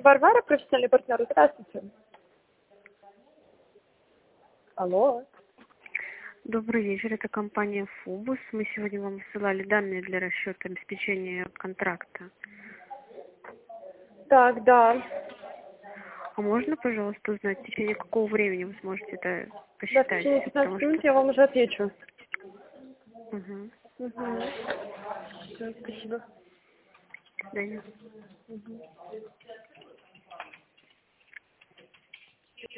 Варвара, профессиональный партнер. Здравствуйте. Алло. Добрый вечер, это компания Фубус. Мы сегодня вам высылали данные для расчета обеспечения контракта. Так, да. А можно, пожалуйста, узнать, в течение какого времени вы сможете это Да, в посчитать? течение 15 минут я вам уже отвечу. Угу. Всё, спасибо. До свидания.